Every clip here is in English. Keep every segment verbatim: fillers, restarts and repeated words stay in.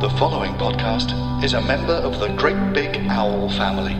The following podcast is a member of the Great Big Owl family.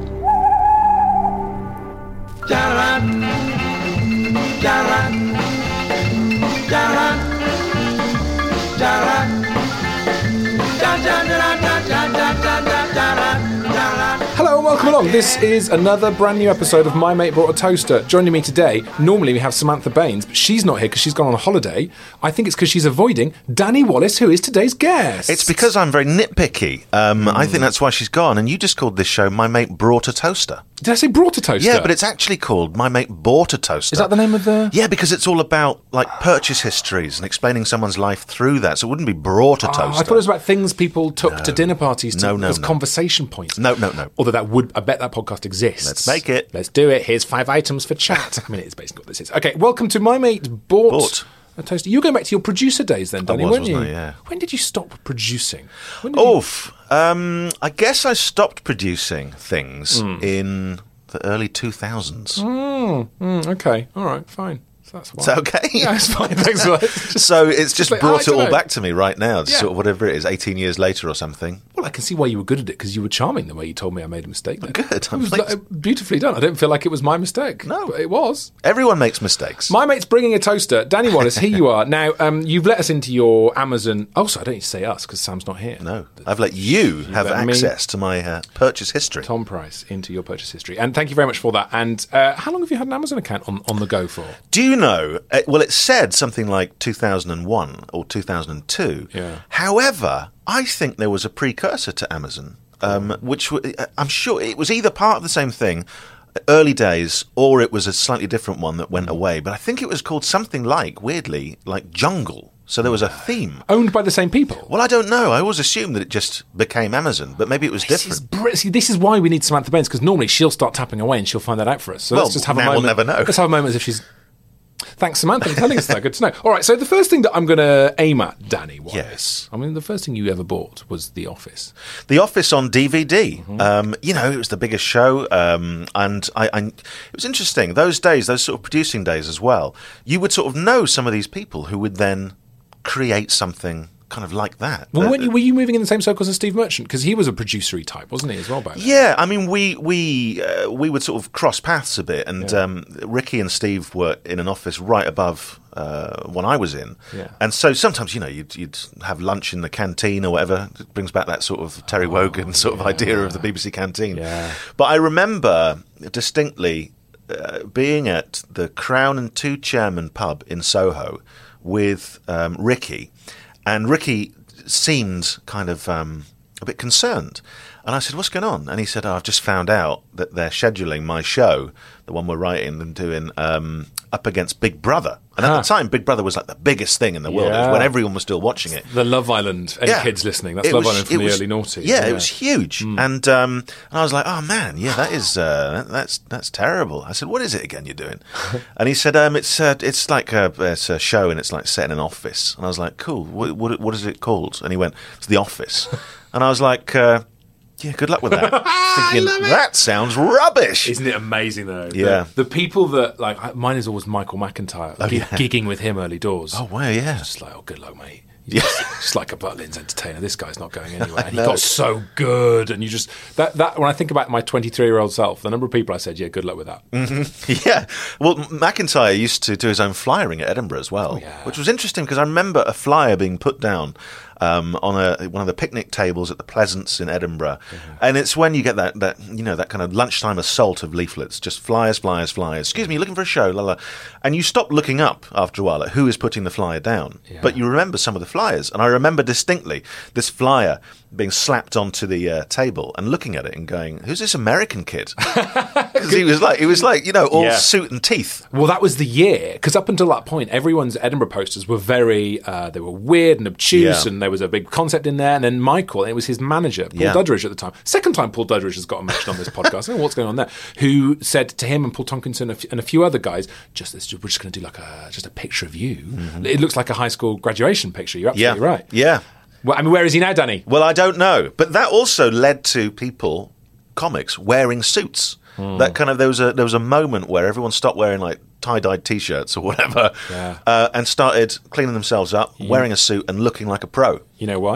Hello and welcome along. This is another brand new episode of My Mate Brought a Toaster. Joining me today, normally we have Samantha Baines, but she's not here because she's gone on a holiday. I think it's because she's avoiding Danny Wallace, who is today's guest. It's because I'm very nitpicky. Um, mm. I think that's why she's gone. And you just called this show My Mate Brought a Toaster. Did I say brought a toaster? Yeah, but it's actually called My Mate Bought a Toaster. Is that the name of the... Yeah, because it's all about like purchase histories and explaining someone's life through that. So it wouldn't be brought a toaster. Oh, I thought it was about things people took no. to dinner parties to, no, no, as no. conversation points. No, no, no. Although that would... I bet that podcast exists. Let's make it. Let's do it. Here's five items for chat. I mean, it's basically what this is. Okay, welcome to My Mate Bought... Bought. A toaster. You're going back to your producer days then, Danny, I was, weren't you? wasn't I? Yeah. When did you stop producing? When did Oof. You... Um, I guess I stopped producing things mm. in the early two thousands. Mm, mm, okay. All right. Fine. So that's why. Is that okay? Yeah, it's fine. Thanks for that. Just, so it's just like, brought oh, it all know. back to me right now. Yeah. Sort of whatever it is, eighteen years later or something. Well, I can see why you were good at it, because you were charming the way you told me I made a mistake there. Good. It was like, beautifully done. I don't feel like it was my mistake. No. But it was. Everyone makes mistakes. My mate's bringing a toaster. Danny Wallace, here you are. Now, um, you've let us into your Amazon... Oh, sorry, I don't need to say us, because Sam's not here. No. I've let you have access to my uh, purchase history. Tom Price, into your purchase history. And thank you very much for that. And uh, how long have you had an Amazon account on, on the go for? Do you know... Uh, well, it said something like two thousand one or two thousand two. Yeah. However, I think there was a precursor to Amazon, um, which w- I'm sure it was either part of the same thing, early days, or it was a slightly different one that went away. But I think it was called something like, weirdly, like Jungle. So there was a theme. Owned by the same people? Well, I don't know. I always assumed that it just became Amazon, but maybe it was this different. Is br- See, this is why we need Samantha Baines, because normally she'll start tapping away and she'll find that out for us. So well, let's just have now a moment. we'll never know. Let's have a moment as if she's... Thanks, Samantha, for telling us that. Good to know. All right, so the first thing that I'm going to aim at, Danny, was... Yes. I mean, the first thing you ever bought was The Office. The Office on D V D. Mm-hmm. Um, you know, it was the biggest show, um, and I, I, it was interesting. Those days, those sort of producing days as well, you would sort of know some of these people who would then create something kind of like that. Well, uh, weren't you, were you moving in the same circles as Steve Merchant? Because he was a producery type, wasn't he, as well, back then? Yeah, I mean, we we uh, we would sort of cross paths a bit, and Yeah. um, Ricky and Steve were in an office right above uh, one I was in, Yeah. and so sometimes, you know, you'd, you'd have lunch in the canteen or whatever. It brings back that sort of Terry Wogan sort yeah. of idea of the B B C canteen. Yeah. But I remember distinctly uh, being at the Crown and Two Chairman pub in Soho with um, Ricky, and Ricky seemed kind of um, a bit concerned. And I said, what's going on? And he said, oh, I've just found out that they're scheduling my show, the one we're writing and doing, um, up against Big Brother. And at Huh. the time, Big Brother was like the biggest thing in the world. It Yeah. was when everyone was still watching it. The Love Island, any Yeah. kids listening, that's It Love was- Island from it the was- early noughties. Yeah, it was huge. Mm. And, um, and I was like, oh, man, yeah, that is uh, that's that's terrible. I said, what is it again you're doing? And he said, um, it's uh, it's like a, it's a show and it's like set in an office. And I was like, cool, what, what, what is it called? And he went, it's The Office. And I was like... Uh, Yeah, good luck with that. Thinking, that sounds rubbish. Isn't it amazing, though? Yeah. The, the people that, like, I- mine is always Michael McIntyre, Oh, gig- yeah. gigging with him early doors. Oh, wow, yeah. Just like, oh, good luck, mate. Yeah. Just, just like a Butlins entertainer. This guy's not going anywhere. And he know. got so good. And you just, that, that, when I think about my twenty-three-year-old self, the number of people I said, yeah, good luck with that. Mm-hmm. Yeah. Well, McIntyre used to do his own flyering at Edinburgh as well, Oh, yeah. which was interesting because I remember a flyer being put down um, on a, one of the picnic tables at the Pleasance in Edinburgh. Mm-hmm. And it's when you get that, that, you know, that kind of lunchtime assault of leaflets, just flyers, flyers, flyers. Excuse me, you're looking for a show, la la. And you stop looking up after a while at who is putting the flyer down. Yeah. But you remember some of the flyers. And I remember distinctly this flyer being slapped onto the uh, table and looking at it and going, who's this American kid? Because he was like, he was like, you know, all Yeah. suit and teeth. Well, that was the year, because up until that point, everyone's Edinburgh posters were very, uh, they were weird and obtuse, Yeah. and there was a big concept in there. And then Michael, and it was his manager, Paul Yeah. Dudridge at the time. Second time Paul Dudridge has got mentioned on this podcast. I don't know what's going on there. Who said to him and Paul Tonkinson and a f- and a few other guys, just this, we're just going to do like a just a picture of you. Mm-hmm. It looks like a high school graduation picture. You're absolutely Yeah. right. Yeah. Well, I mean, where is he now, Danny? Well, I don't know. But that also led to people, comics, wearing suits. Mm. That kind of, there was a there was a moment where everyone stopped wearing like tie-dyed T-shirts or whatever, Yeah. uh, and started cleaning themselves up, You- wearing a suit and looking like a pro. You know why?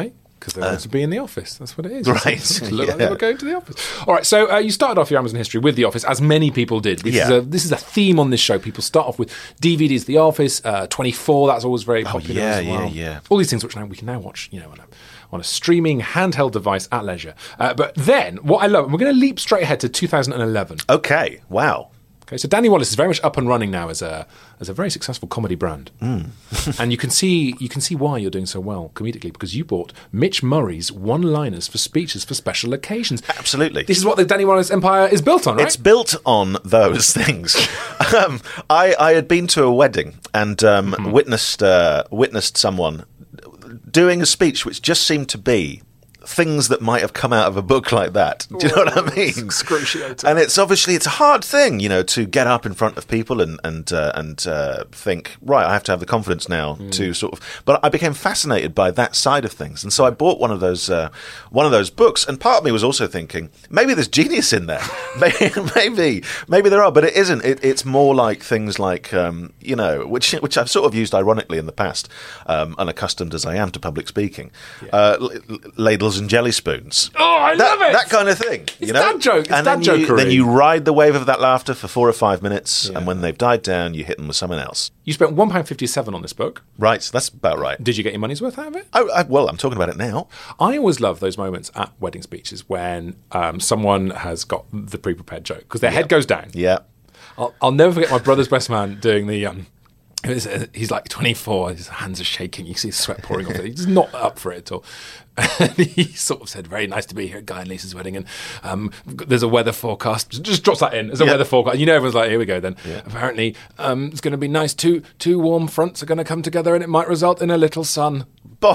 Because they wanted to be in the office. That's what it is. Right. It looked like Yeah. they were going to the office. All right, so uh, you started off your Amazon history with The Office, as many people did. This, Yeah. is, a, this is a theme on this show. People start off with D V Ds, The Office, uh, twenty-four, that's always very popular yeah, as well. yeah, yeah. All these things which now we can now watch, you know, on a, on a streaming handheld device at leisure. Uh, but then, what I love, and we're going to leap straight ahead to two thousand eleven. Okay, wow. Okay, so Danny Wallace is very much up and running now as a as a very successful comedy brand, Mm. and you can see you can see why you're doing so well comedically, because you bought Mitch Murray's one-liners for speeches for special occasions. Absolutely. This is what the Danny Wallace empire is built on, right? It's built on those things. um, I, I had been to a wedding and um, Mm-hmm. witnessed uh, witnessed someone doing a speech which just seemed to be things that might have come out of a book like that. Do you know what I mean? Excruciating. And it's obviously it's a hard thing, you know, to get up in front of people and and uh, and uh, think, right, I have to have the confidence now Mm. to sort of. But I became fascinated by that side of things, and so I bought one of those uh, one of those books. And part of me was also thinking, maybe there's genius in there. maybe, maybe maybe there are, but it isn't. It, it's more like things like um, you know, which which I've sort of used ironically in the past, um, unaccustomed as I am to public speaking. Uh, l- l- ladles and jelly spoons. Oh, I that, love it! That kind of thing. It's you know? dad joke. It's and dad then you, jokery. then you ride the wave of that laughter for four or five minutes, Yeah. and when they've died down, you hit them with someone else. You spent one pound fifty-seven on this book. Right, that's about right. Did you get your money's worth out of it? Oh, I, well, I'm talking about it now. I always love those moments at wedding speeches when um, someone has got the pre-prepared joke because their head goes down. Yeah. I'll, I'll never forget my brother's best man doing the. Um, it was, uh, he's like twenty-four. His hands are shaking. You see sweat pouring off. He's not up for it at all. And he sort of said, "Very nice to be here at Guy and Lisa's wedding, and um, there's a weather forecast." Just drops that in. There's a Yeah. weather forecast. You know, everyone's like, "Here we go." Then apparently, um, it's going to be nice. Two two warm fronts are going to come together, and it might result in a little sun.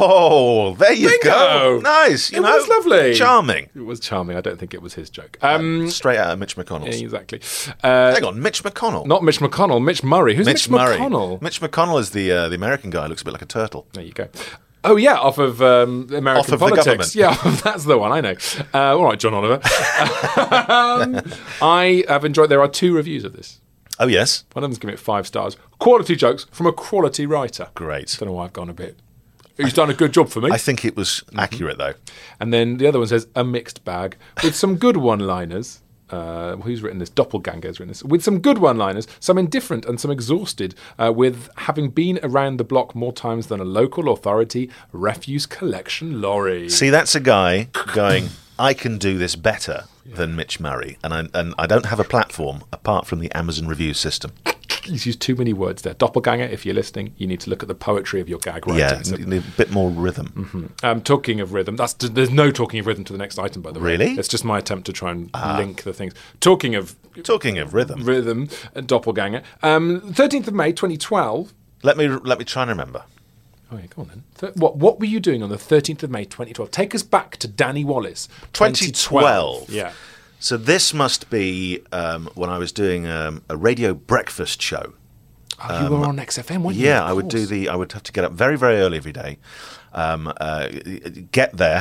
Oh, there you Bingo! go. Nice. You It know, was lovely. Charming. It was charming. I don't think it was his joke. Um, Straight out of Mitch McConnell's. exactly. Uh, Hang on, Mitch McConnell. not Mitch McConnell. Mitch Murray. Who's Mitch, Mitch Murray. McConnell? Mitch McConnell is the uh, the American guy. Looks a bit like a turtle. There you go. Oh yeah, off of um, American Off of the politics. government. Yeah, that's the one I know. Uh, all right, John Oliver. um, I have enjoyed. There are two reviews of this. Oh yes, One of them's giving it five stars. Quality jokes from a quality writer. great. Don't know why I've gone a bit. He's done a good job for me. I think it was accurate though. And then the other one says a mixed bag with some good one-liners. Uh, who's written this? Doppelganger's written this. With some good one-liners, some indifferent and some exhausted, uh, with having been around the block more times than a local authority refuse collection lorry. See, that's a guy going, I can do this better than Mitch Murray, and I, and I don't have a platform apart from the Amazon review system. He's used too many words there. Doppelganger, if you're listening, you need to look at the poetry of your gag writing. Yeah, So, n- a bit more rhythm. um, talking of rhythm, that's there's no talking of rhythm to the next item, by the way. Really? It's just my attempt to try and link the things. Talking of Talking of rhythm, rhythm, uh, Doppelganger. Um, thirteenth of May, twenty twelve. let me let me try and remember. Oh, yeah, go on then. Th- what what were you doing on the thirteenth of May, twenty twelve? Take us back to Danny Wallace. twenty twelve. Yeah. So this must be um, when I was doing um, a radio breakfast show. Oh, you were on X F M, weren't you? Yeah, Of I would do course. the. I would have to get up very, very early every day, um, uh, get there,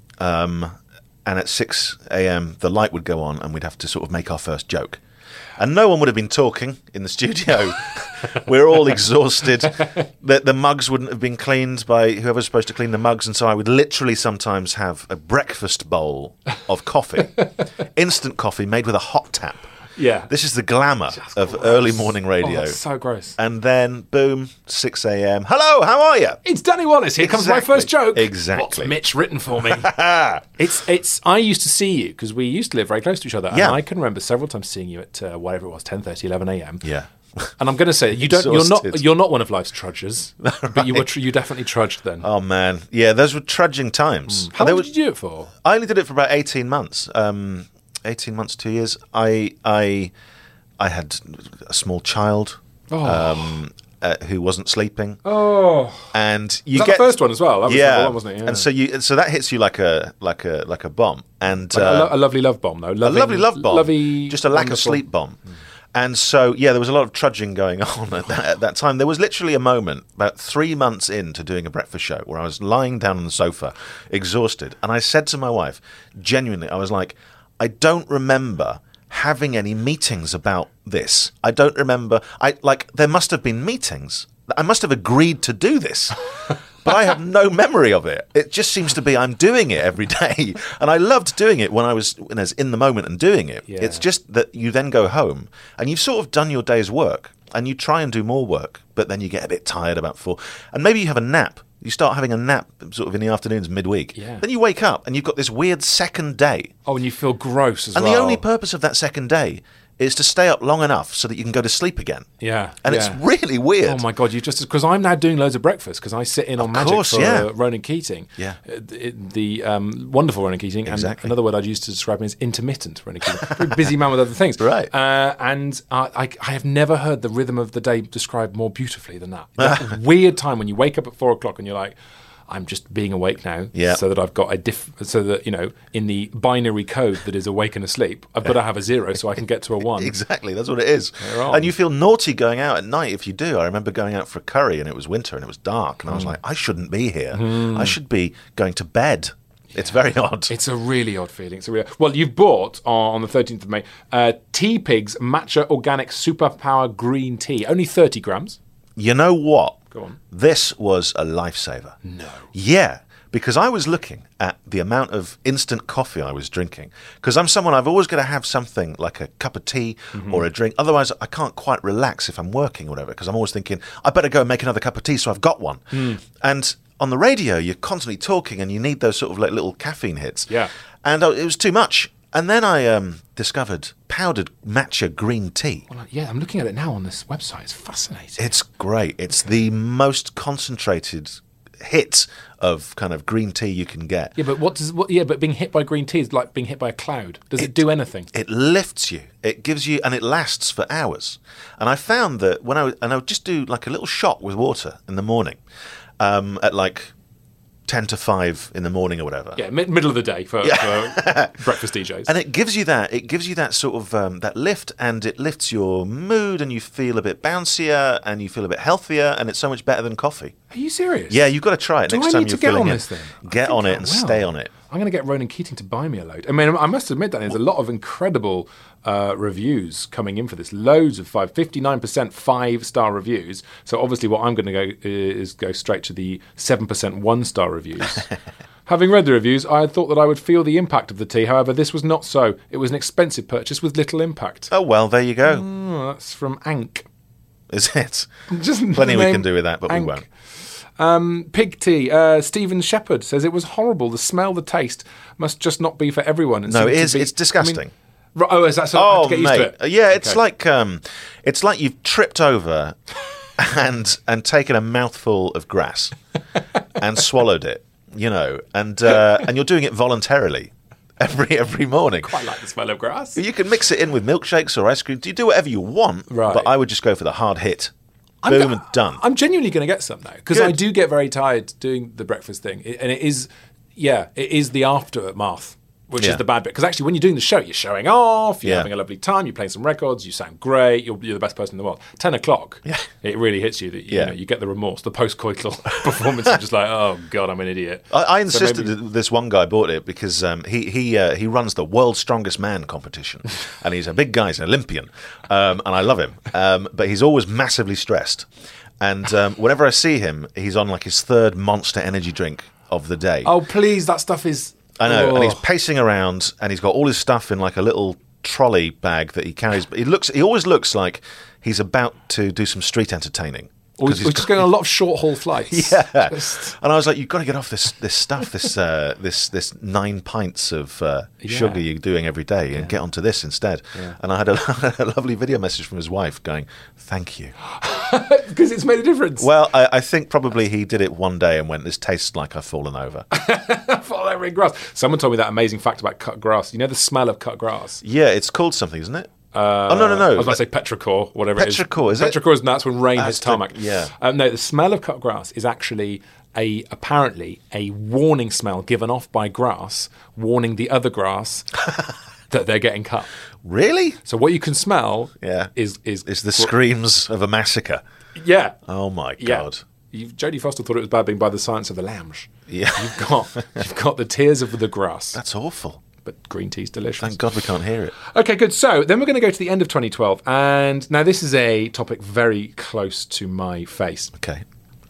um, and at six a.m. the light would go on, and we'd have to sort of make our first joke. And no one would have been talking in the studio. We're all exhausted. The, the mugs wouldn't have been cleaned by whoever's supposed to clean the mugs, and so I would literally sometimes have a breakfast bowl of coffee, instant coffee made with a hot tap. Yeah. This is the glamour of gross. early morning Oh, radio. that's so gross. And then, boom, six a.m. Hello, how are you? It's Danny Wallace. Here comes my Exactly. first joke. Exactly. What's Mitch written for me? it's it's. I used to see you because we used to live very close to each other, Yeah. and I can remember several times seeing you at uh, whatever it was, ten thirty, eleven a.m. Yeah. And I'm going to say you don't. You're not. Exhausted. You're not one of life's trudgers, but you were. Tr- you definitely trudged then. Oh, man. Yeah, those were trudging times. How They long were- did you do it for? I only did it for about eighteen months. Um, eighteen months, two years. I I I had a small child Oh. um, uh, who wasn't sleeping. Oh, And you was that get the first one as well? That was yeah, number one, wasn't it? Yeah. and so you so that hits you like a like a like a bomb, and Like a, uh, lo- a lovely love bomb, though. a Loving, lovely love bomb, Lovely, just a lack of wonderful- sleep bomb. And so, yeah, there was a lot of trudging going on at that, at that time. There was literally a moment about three months into doing a breakfast show where I was lying down on the sofa, exhausted, and I said to my wife, genuinely, I was like, I don't remember having any meetings about this. I don't remember. I like there must have been meetings. I must have agreed to do this. but I have no memory of it. It just seems to be I'm doing it every day. And I loved doing it when I was when I was in the moment and doing it. Yeah. It's just that you then go home and you've sort of done your day's work and you try and do more work, but then you get a bit tired about four. And maybe you have a nap. You start having a nap sort of in the afternoons, midweek. Yeah. Then you wake up and you've got this weird second day. Oh, and you feel gross as And well. the only purpose of that second day is to stay up long enough so that you can go to sleep again. Yeah. And yeah. it's really weird. Oh my God! You just because I'm now doing loads of breakfast because I sit in on Of Magic course, for yeah. uh, Ronan Keating. Yeah. Uh, the the, um, wonderful Ronan Keating. Exactly. And another word I'd use to describe him is intermittent Ronan Keating. Very busy man with other things. Right. Uh, and uh, I, I have never heard the rhythm of the day described more beautifully than that. That weird time when you wake up at four o'clock and you're like, I'm just being awake now, Yeah. so that I've got a diff. So that you know, in the binary code that is awake and asleep, I've got to have a zero so I can get to a one. Exactly, that's what it is. They're on. And you feel naughty going out at night if you do. I remember going out for a curry and it was winter and it was dark and I was like, I shouldn't be here. I should be going to bed. It's very odd. It's a really odd feeling. It's a really well. You've bought uh, on the thirteenth of May uh, Tea Pigs Matcha Organic Superpower Green Tea, only thirty grams. You know what? Go on. This was a lifesaver. No. Yeah, because I was looking at the amount of instant coffee I was drinking. Because I'm someone, I've always got to have something like a cup of tea Mm-hmm. or a drink. Otherwise, I can't quite relax if I'm working or whatever. Because I'm always thinking, I better go and make another cup of tea so I've got one. Mm. And on the radio, you're constantly talking and you need those sort of like little caffeine hits. Yeah. And uh, it was too much. And then I um, discovered powdered matcha green tea. Well, yeah, I'm looking at it now on this website. It's fascinating. It's great. It's the most concentrated hit of kind of green tea you can get. Yeah, but what does what? Yeah, but being hit by green tea is like being hit by a cloud. Does it, do anything? It lifts you. It gives you, and it lasts for hours. And I found that when I would, and I would just do like a little shot with water in the morning, um, at like ten to five in the morning or whatever. Yeah, mid- middle of the day for, for breakfast D Js. And it gives you that. It gives you that sort of um, that lift, and it lifts your mood, and you feel a bit bouncier, and you feel a bit healthier, and it's so much better than coffee. Are you serious? Yeah, you've got to try it Do next I time need you're to get feeling on it. this then? I Get think on I it and will. stay on it. I'm going to get Ronan Keating to buy me a load. I mean, I must admit that there's a lot of incredible uh, reviews coming in for this. Loads of five, fifty-nine percent five-star reviews. So obviously what I'm going to go is go straight to the seven percent one-star reviews. Having read the reviews, I had thought that I would feel the impact of the tea. However, this was not so. It was an expensive purchase with little impact. Oh well, there you go. Oh, that's from Ank. Is it? Just Plenty the we name can do with that, but Ank. we won't. Um, pig tea. Uh, Stephen Shepherd says it was horrible. The smell, the taste must just not be for everyone. No, seemed it to is. be- It's disgusting. I mean, right, oh, is that so? I have Oh, to get used mate. to it. Uh, Yeah, it's Okay. like um, it's like you've tripped over and and taken a mouthful of grass and swallowed it. You know, and uh, and you're doing it voluntarily every every morning. I like the smell of grass. You can mix it in with milkshakes or ice cream. You do whatever you want, Right. but I would just go for the hard hit. I'm Boom go- and done. I'm genuinely going to get some now because Good. I do get very tired doing the breakfast thing, It- and it is, yeah, it is the aftermath, which Yeah. is the bad bit. Because actually, when you're doing the show, you're showing off, you're Yeah. having a lovely time, you're playing some records, you sound great, you're, you're the best person in the world. Ten o'clock, Yeah. it really hits you that you, Yeah. know, you get the remorse, the post-coital performance. You're just like, oh god, I'm an idiot. I, I So insisted maybe- that this one guy bought it because um, he he uh, he runs the World's Strongest Man competition, and he's a big guy, he's an Olympian, um, and I love him. Um, but he's always massively stressed, and um, whenever I see him, he's on like his third Monster Energy drink of the day. Oh please, that stuff is. I know, and he's Oh. pacing around, and he's got all his stuff in like a little trolley bag that he carries. But he looks, he always looks like he's about to do some street entertaining. Or 'Cause he's, he's just going on a lot of short haul flights. Yeah, Just- and I was like, "You've got to get off this this stuff, this uh, this this nine pints of uh, Yeah. sugar you're doing every day, and get onto this instead." And I had a, a lovely video message from his wife going, "Thank you." because it's made a difference. Well, I, I think probably he did it one day and went, "This tastes like I've fallen over." Fall over in grass. Someone told me that amazing fact about cut grass. You know the smell of cut grass? Yeah, it's called something, isn't it? Uh, oh no, no, no! I was about to say petrichor, whatever it is. Petrichor, is it? Petrichor is, and that's when rain That's hits the- tarmac. yeah. Um, no, the smell of cut grass is actually a apparently a warning smell given off by grass, warning the other grass that they're getting cut. Really? So what you can smell, Yeah. is is It's the screams of a massacre. yeah, Oh my yeah. god! You've, Jodie Foster thought it was bad being by the science of the lambs. Yeah, You've got you've got the tears of the grass, that's awful. but green tea's delicious. Thank God we can't hear it. Okay, good. So then we're going to go to the end of twenty twelve. And now this is a topic very close to my face. Okay.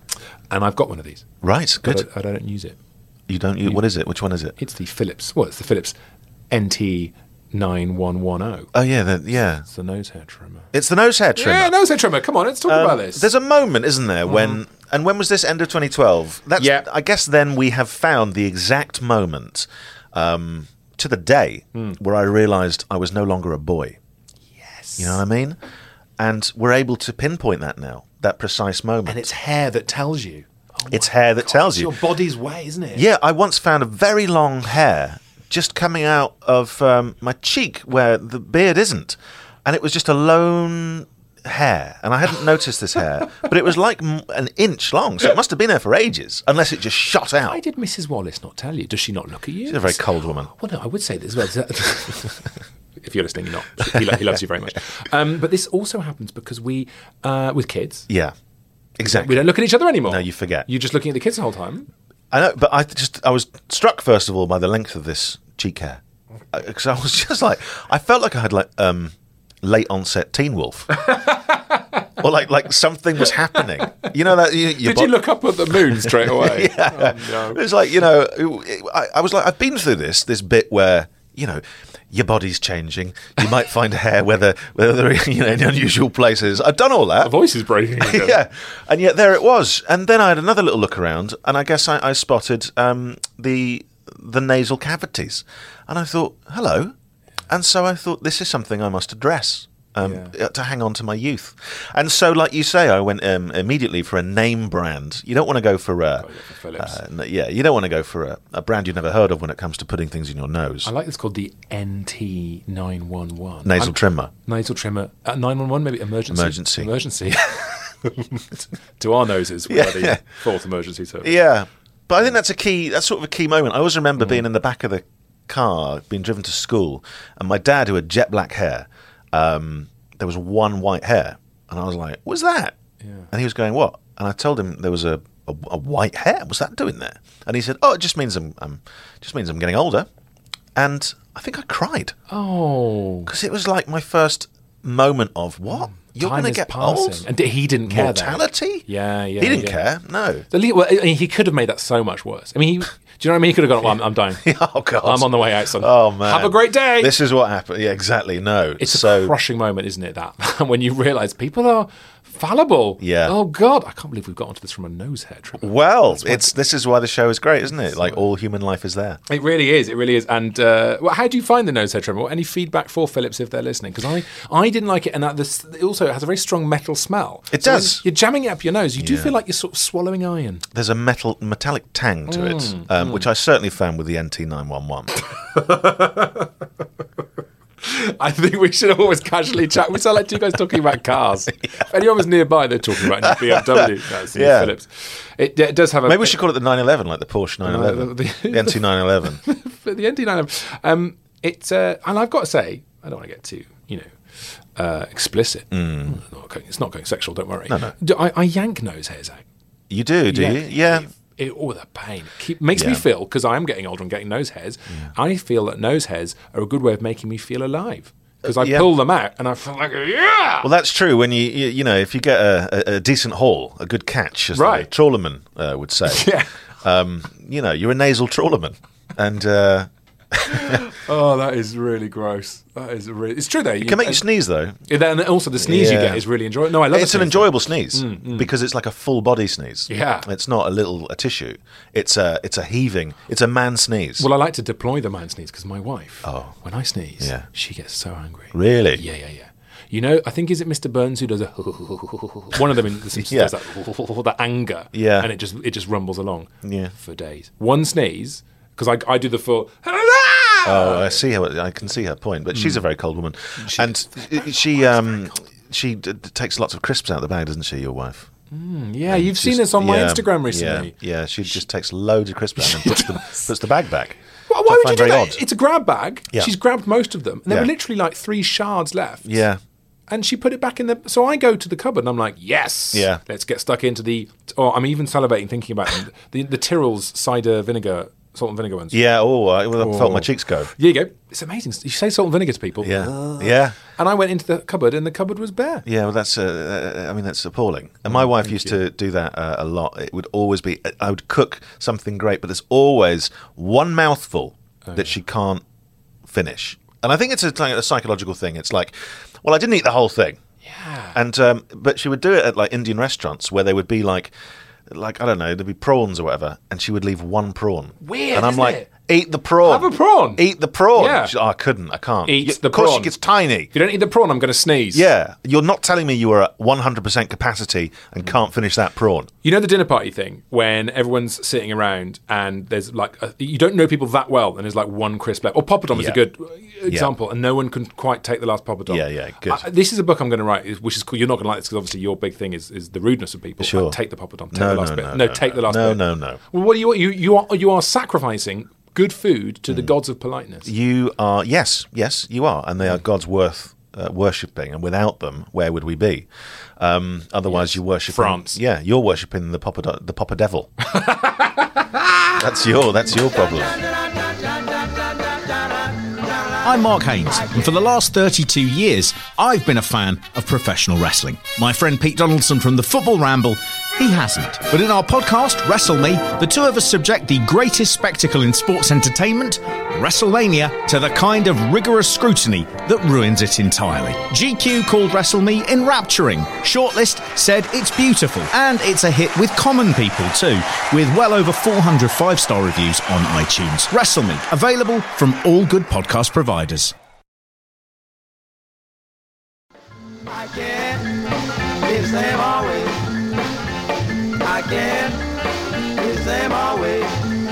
And I've got one of these. Right, But good. I, I don't use it. You don't. You, what is it? Which one is it? It's the Philips. Well, it's the Philips N T nine one one zero. Oh yeah, the, yeah. It's the nose hair trimmer. It's the nose hair trimmer. Yeah, nose hair trimmer. Come on, let's talk Um, about this. There's a moment, isn't there, when and when was this? End of twenty twelve. That's. Yeah. I guess then we have found the exact moment, um, to the day where I realised I was no longer a boy. Yes. You know what I mean? And we're able to pinpoint that now. That precise moment. And it's hair that tells you. Oh It's my hair that God, tells it's you. your body's way, isn't it? Yeah, I once found a very long hair just coming out of um, my cheek where the beard isn't. And it was just a lone hair. And I hadn't noticed this hair. But it was like m- an inch long. So it must have been there for ages. Unless it just shot out. Why did Missus Wallace not tell you? Does she not look at you? She's a very cold woman. Well, no, I would say this as well. If you're listening, you're not. He, lo- he loves you very much. Um, but this also happens because we, uh, with kids, Yeah, exactly. we don't look at each other anymore. No, you forget. You're just looking at the kids the whole time. I know, but I just I was struck first of all by the length of this cheek hair, because I was just like I felt like I had like um, late onset teen wolf, or like like something was happening. You know that? You, your Did you look up at the moon straight away? Yeah, Oh, no. it's like you know I, I was like I've been through this this bit where you know. Your body's changing. You might find hair whether whether they're you know in unusual places. I've done all that. The voice is breaking again. Yeah, and yet there it was. And then I had another little look around, and I guess I, I spotted um, the the nasal cavities, and I thought, hello. And so I thought, this is something I must address. Um, Yeah. to hang on to my youth. And so, like you say, I went um, immediately for a name brand. You don't want to go for a... Gotta go for Philips. uh, n- yeah, you don't want to go for a, a brand you've never heard of when it comes to putting things in your nose. I like this called the N T nine one one. Nasal I'm- trimmer. Nasal trimmer. Uh, nine one one, maybe emergency. Emergency. Emergency. To our noses, we are the fourth emergency service. Yeah, but I think that's a key. That's sort of a key moment. I always remember Mm. being in the back of the car, being driven to school, and my dad, who had jet black hair, um, there was one white hair, and I was like, "What's that?" Yeah. And he was going, "What?" And I told him there was a, a, a white hair. What's that doing there? And he said, "Oh, it just means I'm, I'm just means I'm getting older." And I think I cried Oh. because it was like my first moment of what you're Time going to is get passing. old, And di- he didn't care, though. mortality. Yeah, yeah, He didn't yeah. care. No. The le- well, I mean, he could have made that so much worse. I mean, he, do you know what I mean? He could have gone, well, I'm, I'm dying. Oh God! I'm on the way out, son. Oh man! Have a great day. This is what happened. Yeah, exactly. No, It's so a crushing moment, isn't it, that? When you realise people are fallible. Yeah. Oh, God. I can't believe we've got onto this from a nose hair trimmer. well, it's this is why the show is great, isn't it? Like all human life is there. It really is. It really is. And uh, well, how do you find the nose hair trimmer? Any feedback for Philips if they're listening? Because I, I didn't like it, and that this it also has a very strong metal smell. It So when does. You're jamming it up your nose. You do Yeah. feel like you're sort of swallowing iron. There's a metal metallic tang to it, Mm, um, which I certainly found with the N T nine one one. I think we should always casually chat. We sound like two guys talking about cars. If anyone was nearby, they're talking about a B M W. That's the Yeah. Philips. It, it does have a. Maybe we should call it the nine eleven, like the Porsche nine eleven, Uh, the- the N T nine eleven. But the N T nine. Um, it's uh, and I've got to say, I don't want to get too, you know, uh, explicit. Mm. Not going, it's not going sexual. Don't worry. No, no. Do, I, I yank nose hairs out. You do, do you? Yeah. It, it, oh, the pain. It keep, makes me Yeah. feel, because I am getting older and getting nose hairs, I feel that nose hairs are a good way of making me feel alive. Because I yeah. pull them out and I feel like, yeah! Well, that's true. When you, you, you know, if you get a, a, a decent haul, a good catch, as Right. the trawlerman uh, would say, Yeah. um, you know, you're a nasal trawlerman, and uh, Oh, that is really gross. That is really. It's true though. it can make you sneeze though. And also the sneeze you Yeah. get is really enjoyable. No, I love It's a an sneeze. enjoyable sneeze because it's like a full body sneeze. Yeah. It's not a little a tissue. It's a it's a heaving. It's a man sneeze. Well, I like to deploy the man sneeze because my wife, Oh. when I sneeze, Yeah. she gets so angry. Really? Yeah, yeah, yeah. You know, I think is it Mister Burns who does a one of them in The Simpsons Yeah. does that that anger, Yeah. and it just it just rumbles along, Yeah. for days. One sneeze because I I do the full. Oh, I see her. I can see her point, but Hmm. she's a very cold woman, and she um she d- d- takes lots of crisps out of the bag, doesn't she? Your wife? Yeah, you've seen She's- this on my yeah, Instagram recently. Yeah, yeah. She just takes loads of crisps out and puts the, puts the bag back. Well, which why I would you find do very that? odd. It's a grab bag. Yeah. She's grabbed most of them, and there Yeah. were literally like three shards left. Yeah. And she put it back in the. So I go to the cupboard and I'm like, yes. Yeah. Let's get stuck into the. Or I'm even salivating thinking about them, the the Tyrrell's cider vinegar Salt and vinegar ones. Yeah, oh, I well, I felt Oh. my cheeks go. There you go. It's amazing. You say salt and vinegar to people. Yeah, Uh, yeah. And I went into the cupboard, and the cupboard was bare. Yeah, well, that's, uh, uh, I mean, that's appalling. And my wife used to do that uh, a lot. It would always be, I would cook something great, but there's always one mouthful that she can't finish. And I think it's a, like a psychological thing. It's like, well, I didn't eat the whole thing. Yeah. And um, but she would do it at like Indian restaurants where they would be like, like I don't know, there'd be prawns or whatever, and she would leave one prawn. Weird, And I'm isn't like, it? eat the prawn. Have a prawn. Eat the prawn. Yeah. She's, oh, I couldn't. I can't. Eat Yeah, the of course, prawn. she gets tiny. If you don't eat the prawn, I'm going to sneeze. Yeah, you're not telling me you were at one hundred percent capacity and can't finish that prawn. You know the dinner party thing when everyone's sitting around and there's like a, you don't know people that well and there's like one crisp left. Or poppadom is a Yeah. good example, and no one can quite take the last poppadom. Yeah, yeah, good. I, this is a book I'm going to write, which is cool. You're not going to like this because obviously your big thing is, is the rudeness of people. Sure. Like, take the poppadom. Take No, the last no, bit. no, No, no, take no. the last No, bit. no, no. Well, what do you you you are you are sacrificing good food to the gods of politeness. You are, yes, yes, you are. And they are God's worth uh, worshipping. And without them, where would we be? Um, otherwise, Yes. you're worshipping France. Yeah, you're worshipping the Papa, the Papa Devil. that's your, that's your problem. I'm Mark Haynes, and for the last thirty-two years, I've been a fan of professional wrestling. My friend Pete Donaldson from the Football Ramble, he hasn't. But in our podcast, Wrestle Me, the two of us subject the greatest spectacle in sports entertainment, WrestleMania, to the kind of rigorous scrutiny that ruins it entirely. G Q called Wrestle Me enrapturing. Shortlist said it's beautiful, and it's a hit with common people too, with well over four hundred five-star reviews on iTunes. Wrestle Me, available from all good podcast providers. I can't be the same always. I can't be the same always.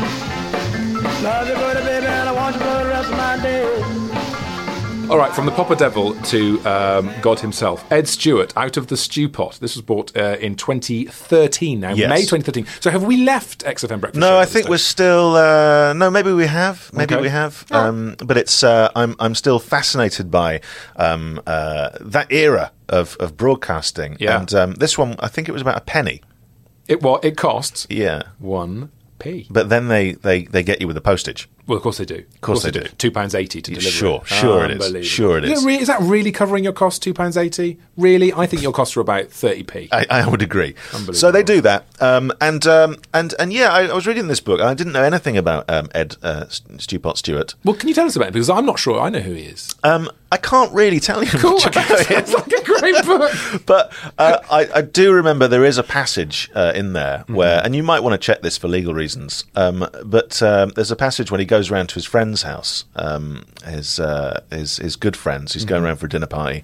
Love you, good baby, and I want you for the rest of my days. All right, from the Papa Devil to um, God himself, Ed Stewart, Out of the Stew Pot. This was bought uh, in twenty thirteen now, Yes. May twenty thirteen. So have we left X F M Breakfast Show No, I at this think stage? we're still. Uh, no, maybe we have. Maybe Okay. we have. Um, but it's. Uh, I'm. I'm still fascinated by um, uh, that era of, of broadcasting. Yeah. And um, this one, I think it was about a penny. It, well, it costs Yeah. one p. But then they, they, they get you with the postage. Well, of course they do. Of course they do. Two pounds eighty to deliver. Sure, it. sure it is. Unbelievable. Sure it Is, is. it re- is that really covering your cost? Two pounds eighty? Really? I think your costs are about thirty p. I, I would agree. Unbelievable. So they do that, um, and um, and and yeah, I, I was reading this book. And I didn't know anything about um, Ed uh, Stewpot Stewart. Well, can you tell us about it? Because I'm not sure I know who he is. Um, I can't really tell you Cool. much about it. Sounds like a great book. But uh, I, I do remember there is a passage uh, in there where, and you might want to check this for legal reasons, um, but um, there's a passage when he goes around to his friend's house, um, his, uh, his his good friends. He's going around for a dinner party,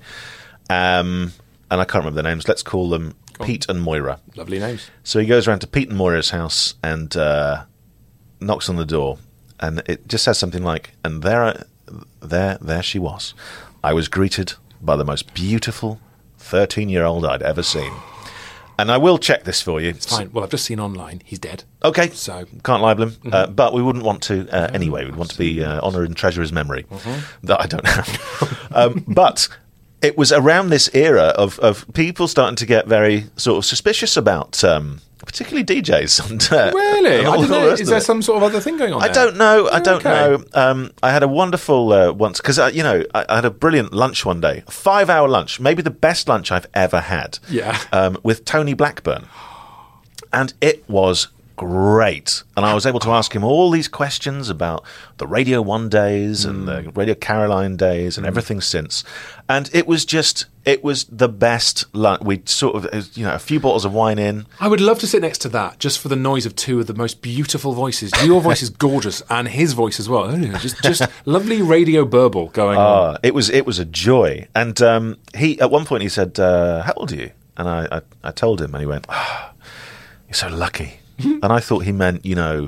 um, and I can't remember their names. Let's call them Pete and Moira. Lovely names. So he goes around to Pete and Moira's house and uh, knocks on the door, and it just says something like, "And there, I, there, there she was. I was greeted by the most beautiful thirteen-year-old I'd ever seen." And I will check this for you. It's fine. Well, I've just seen online. He's dead. Okay, So- can't libel him, uh, but we wouldn't want to uh, anyway. We'd want to be uh, honour and treasure his memory that I don't have. um, but it was around this era of, of people starting to get very sort of suspicious about, um, particularly D Js. And, uh, Really? and I all didn't the know. rest Is of there it. some sort of other thing going on I there? don't know. I don't Okay. know. Um, I had a wonderful uh, once because uh, you know I, I had a brilliant lunch one day, a five-hour lunch, maybe the best lunch I've ever had. Yeah. Um, with Tony Blackburn, and it was great. And I was able to ask him all these questions about the Radio One days and the Radio Caroline days and everything since. And it was just, it was the best lunch. We'd sort of, uh, you know, a few bottles of wine in. I would love to sit next to that just for the noise of two of the most beautiful voices. Your voice is gorgeous, and his voice as well. Just, just lovely radio burble going on. Uh, it was it was a joy. And um, he at one point he said, uh, "How old are you?" And I, I, I told him, and he went, oh, "You're so lucky." And I thought he meant, you know,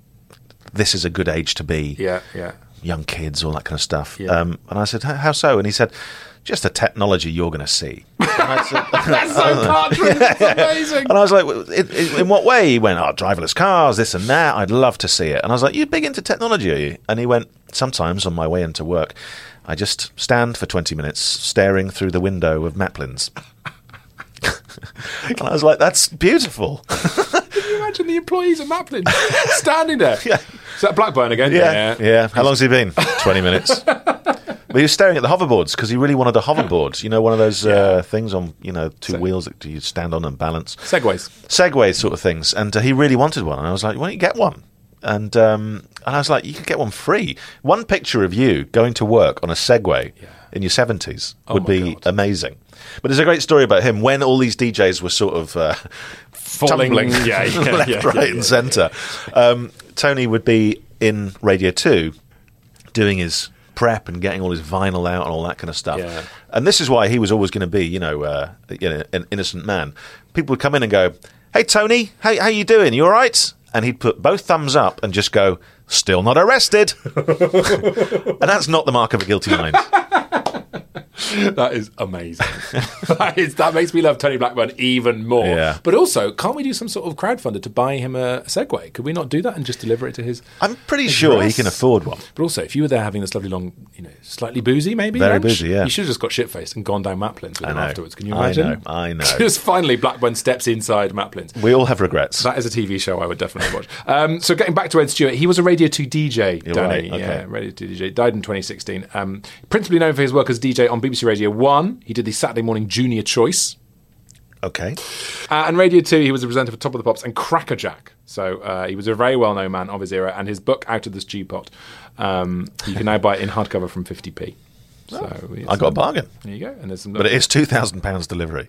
this is a good age to be Yeah, yeah. young kids, all that kind of stuff. Yeah. Um, and I said, "How how so?" And he said, "Just the technology you're going to see." And I said, That's so partridge. It's amazing. And I was like, well, in, in, in what way? He went, "Oh, driverless cars, this and that. I'd love to see it." And I was like, "You big into technology, are you?" And he went, "Sometimes on my way into work, I just stand for twenty minutes staring through the window of Maplin's." And I was like, "That's beautiful." Can you imagine the employees at Maplin standing there? Yeah. Is that Blackburn again? Yeah, yeah. How long's he been? twenty minutes. But he was staring at the hoverboards because he really wanted a hoverboard. You know, one of those uh, things on, you know, two So- wheels that you stand on and balance. Segways. Segway sort of things. And uh, he really wanted one. And I was like, why don't you get one? And um, and I was like, you could get one free. One picture of you going to work on a Segway in your seventies Oh would my be God. amazing. But there's a great story about him when all these D Js were sort of uh, Falling. tumbling Yeah, yeah, left, yeah, right, yeah, and yeah, centre. Um, Tony would be in Radio two doing his prep and getting all his vinyl out and all that kind of stuff. Yeah. And this is why he was always going to be, you know, uh, you know, an innocent man. People would come in and go, "Hey, Tony, how how you doing? You all right?" And he'd put both thumbs up and just go, "Still not arrested." And that's not the mark of a guilty mind. That is amazing. that, is, that makes me love Tony Blackburn even more. Yeah. But also, can't we do some sort of crowdfunder to buy him a, a Segway? Could we not do that and just deliver it to his... I'm pretty his sure he address? can afford one. But also, if you were there having this lovely long, you know, slightly boozy maybe Very lunch, boozy, yeah. you should have just got shit-faced and gone down Maplin's with I him know. afterwards. Can you I imagine? know, I know. Just finally Blackburn steps inside Maplin's. We all have regrets. That is a T V show I would definitely watch. Um, so getting back to Ed Stewart, he was a Radio two D J, You're Danny. right, okay. Yeah, Radio two D J. Died in twenty sixteen. Um, principally known for his work as D J on B B C Radio one. He did the Saturday morning Junior Choice. Okay. Uh, and Radio two, he was a presenter for Top of the Pops and Crackerjack. So uh, he was a very well-known man of his era. And his book, Out of the Stew Pot, um, you can now buy it in hardcover from fifty p. So it's, I got a um, bargain. There you go. And there's some But it is two thousand pounds delivery.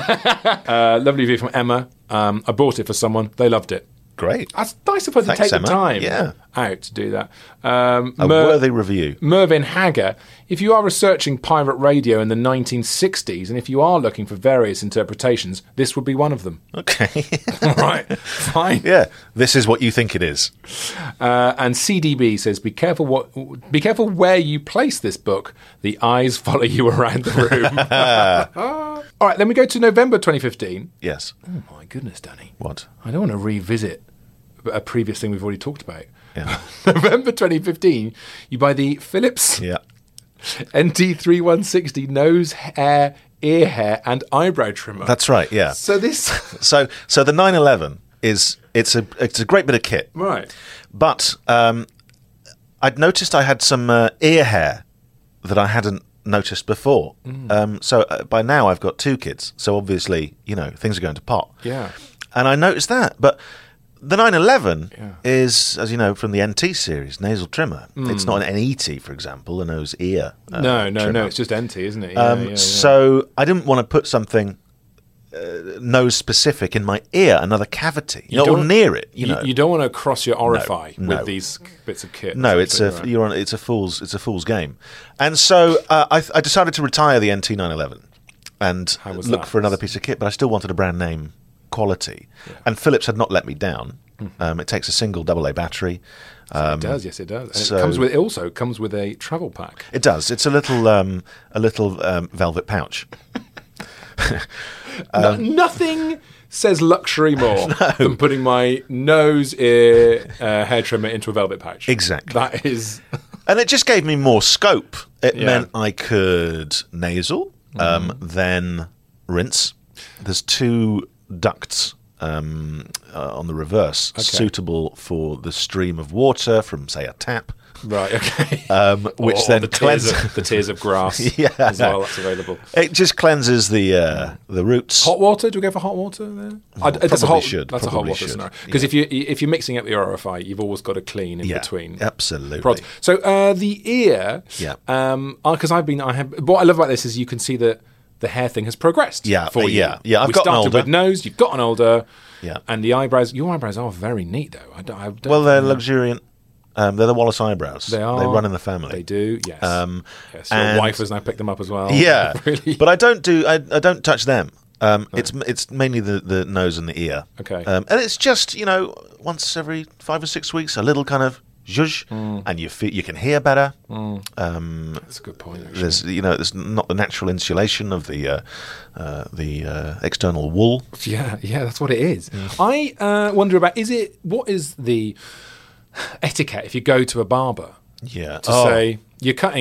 uh, lovely review from Emma. Um, I bought it for someone. They loved it. Great. That's nice of her to Thanks, take the Emma. time Yeah. out to do that. Um, A Mer- worthy review. Mervyn Hagger, if you are researching pirate radio in the nineteen sixties, and if you are looking for various interpretations, this would be one of them. Okay. All right, fine. Yeah. This is what you think it is. Uh, and C D B says, "Be careful what, be careful where you place this book. The eyes follow you around the room." All right, then we go to November twenty fifteen. Yes. Oh my goodness, Danny! What? I don't want to revisit a previous thing we've already talked about. Yeah. November twenty fifteen, you buy the Philips Yeah. N T thirty-one sixty nose hair, ear hair, and eyebrow trimmer. That's right. Yeah. so this So so the nine eleven is it's a it's a great bit of kit. right. But um, I'd noticed I had some uh, ear hair that I hadn't noticed before. Mm. Um, so uh, by now I've got two kids. So obviously, you know, things are going to pot. Yeah. And I noticed that. But the nine eleven Yeah. is, as you know, from the N T series, nasal trimmer. It's not an N E T, for example, a nose ear. Uh, Mm. no, no, trimmer. no. It's just N T, isn't it? Yeah, Um, yeah, yeah. So I didn't want to put something uh, nose specific in my ear, another cavity, you, know, or don't- near it. You, You, know, you don't want to cross your orify no. with these bits of kit. no, That's it's a absolutely right. you're on. It's a fool's. It's a fool's game. And so uh, I, I decided to retire the N T nine eleven and How was look that? for another piece of kit, but I still wanted a brand name quality. And Philips had not let me down. Um, it takes a single double A battery. Um, It does, yes, it does. And so- it comes with it also comes with a travel pack. It does. It's a little um, a little um, velvet pouch. No, nothing says luxury more than putting my nose, ear, uh, hair trimmer into a velvet pouch. Exactly. That is. And it just gave me more scope. It Yeah. meant I could nasal, um, then rinse. There's two ducts um, uh, on the reverse, suitable for the stream of water from, say, a tap, Right, okay. um, which Or- or then the tears, cleanses. of, the tears of grass Yeah. as well, that's available. It just cleanses the uh, the roots. Hot water? Do we go for hot water there? I, that's a probably hot, should, That's a hot probably water should, scenario. Because yeah. if you if you're mixing up your orify, you've always got to clean in Yeah, between. absolutely. prods. So uh, the ear, Yeah. um, because I've been, I have. What I love about this is you can see that the hair thing has progressed. Yeah, for uh, you. yeah, yeah, I've we gotten started older. with nose. You've gotten older. Yeah. and the eyebrows. Your eyebrows are very neat, though. I don't, I don't Well, they're luxuriant. Um, they're the Wallace eyebrows. They are. They run in the family. They do. Yes. Um, yes. Your and- wife has now picked them up as well. Yeah, really. but I don't do. I, I don't touch them. Um, It's it's mainly the, the nose and the ear. Okay. Um, and it's just you know once every five or six weeks a little kind of zhuzh, Mm. and you feel, you can hear better. Um, That's a good point. Actually. there's you know there's not the natural insulation of the uh, uh, the uh, external wool. Yeah, yeah, that's what it is. I uh, wonder about is it what is the etiquette if you go to a barber Yeah. to Oh, say you're cutting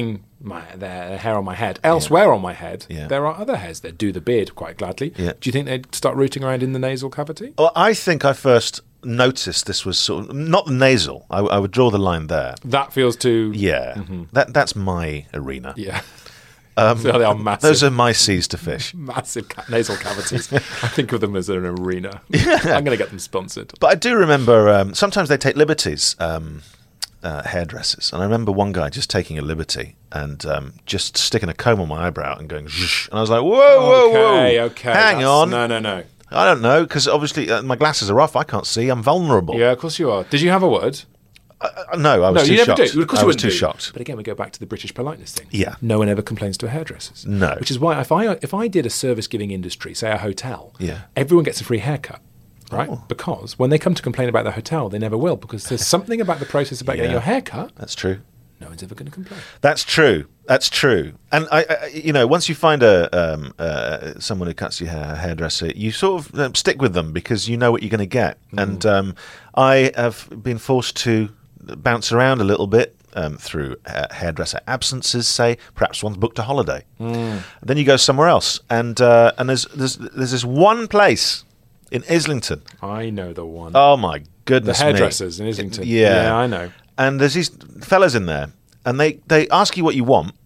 my their hair on my head. Elsewhere on my head, Yeah. there are other hairs that do the beard quite gladly. Yeah. Do you think they'd start rooting around in the nasal cavity? Well, I think I first noticed this was sort of not the nasal. I, I would draw the line there. That feels too. Yeah, that that's my arena. Yeah. Um, so they are massive. Those are my seas to fish. Massive ca- nasal cavities. I think of them as an arena. I'm going to get them sponsored. But I do remember um, sometimes they take liberties, um, uh, hairdressers. And I remember one guy just taking a liberty and um, just sticking a comb on my eyebrow and going, zhoosh. And I was like, whoa, whoa, Okay, whoa. okay. Hang that's- on. No, no, no. I don't know, because obviously uh, my glasses are off. I can't see. I'm vulnerable. Yeah, of course you are. Did you have a word? Uh, no, I was No, too you never shocked. do. Of course I you was wouldn't too do. shocked. But again, we go back to the British politeness thing. Yeah. No one ever complains to hairdressers. No. Which is why if I if I did a service-giving industry, say a hotel, Yeah. everyone gets a free haircut. Right? Oh. Because when they come to complain about the hotel, they never will, because there's something about the process about getting Yeah. your hair cut, That's true. no one's ever going to complain. That's true. That's true. And I, I you know, once you find a um, uh, someone who cuts your hair, a hairdresser, you sort of um, stick with them because you know what you're going to get. Mm. And um, I have been forced to bounce around a little bit um, through uh, hairdresser absences. Say, perhaps one's booked a holiday. Mm. Then you go somewhere else, and uh, and there's there's there's this one place in Islington. I know the one. Oh my the goodness me. hairdressers in Islington. Yeah. Yeah, I know. And there's these fellas in there, and they, they ask you what you want,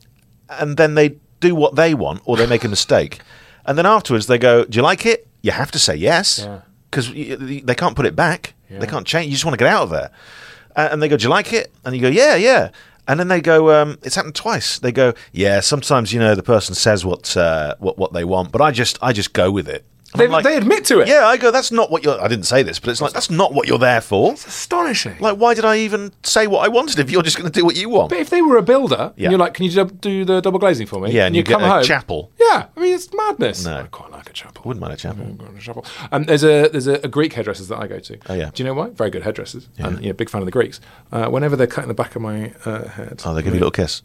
and then they do what they want, or they make a mistake. And then afterwards they go, do you like it? You have to say yes, Yeah. because they can't put it back. Yeah. They can't change. You just want to get out of there. Uh, and they go, do you like it? And you go, yeah, yeah. And then they go, um, it's happened twice. They go, yeah, sometimes, you know, the person says what, uh, what, what they want, but I just, I just go with it. And They, I'm like, they admit to it. yeah, I go, that's not what you're, I didn't say this, but it's like, that's not what you're there for. It's astonishing. Like, why did I even say what I wanted if you're just going to do what you want? But if they were a builder, Yeah. and you're like, can you dub- do the double glazing for me? Yeah, and you get come a home. chapel. Yeah, I mean, it's madness. No. I quite like a chapel. Wouldn't mind a chapel. I'm going to chapel. Um, there's a there's a, a Greek hairdressers that I go to. Oh, yeah. Do you know why? Very good hairdressers. And yeah, big fan of the Greeks. Uh, whenever they're cutting the back of my uh, head. Oh, they give you a little kiss.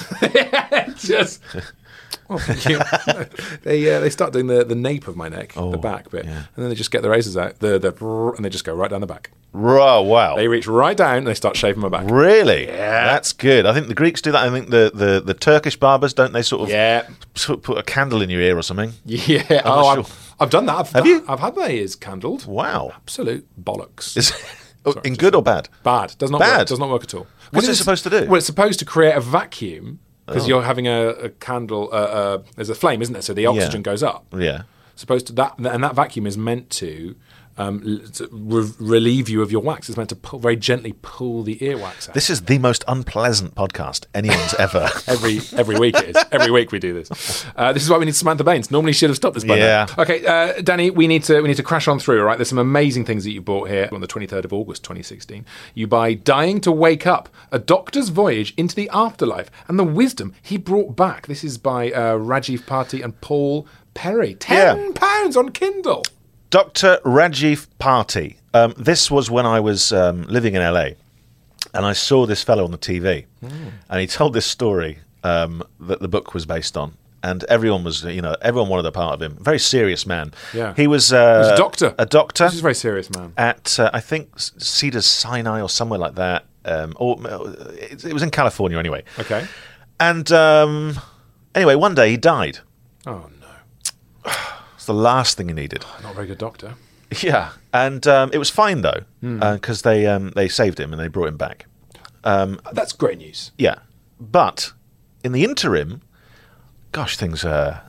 Just. Oh, thank you. they uh, they start doing the, the nape of my neck, Oh, the back bit, yeah. and then they just get the razors out, the the and they just go right down the back. Oh, wow. They reach right down and they start shaving my back. Really? Yeah. That's good. I think the Greeks do that. I think the, the, the Turkish barbers, don't they sort of Yeah, sort of put a candle in your ear or something? yeah. not Oh, sure. I've, I've done that. I've, Have you? I've had my ears candled. Wow. Absolute bollocks. Is oh, Sorry, in just- good or bad? Bad. Does not Bad? work. Does not work at all. What's it Because supposed to do? Well, it's supposed to create a vacuum because Oh. you're having a, a candle. Uh, uh, there's a flame, isn't there? So the oxygen goes up. Yeah. Supposed to that, and that vacuum is meant to, um, l- to re- relieve you of your wax. It's meant to pull, very gently pull the earwax out. This is the most unpleasant podcast anyone's ever. Every every week it is. Every week we do this. Uh, this is why we need Samantha Baines. Normally she'd have stopped this by Yeah. now. Okay, uh, Danny, we need to we need to crash on through. All right, there's some amazing things that you bought here on the twenty-third of August, twenty sixteen. You buy "Dying to Wake Up: A Doctor's Voyage into the Afterlife and the Wisdom He Brought Back." This is by uh, Rajiv Party and Paul Perry. Ten Yeah. pounds on Kindle. Doctor Rajiv Party. Um, this was when I was um, living in L A, and I saw this fellow on the T V, and he told this story um, that the book was based on, and everyone was, you know, everyone wanted a part of him. Very serious man. Yeah. he was, uh, He was a doctor. A doctor This is a very serious man. at uh, I think Cedars Sinai or somewhere like that. Um, or it, it was in California anyway. Okay. And um, anyway, one day he died. Oh no, It's the last thing he needed. not a very good doctor. Yeah, and um, it was fine though because they um, they saved him and they brought him back. That's great news. Yeah, but in the interim, gosh, things uh,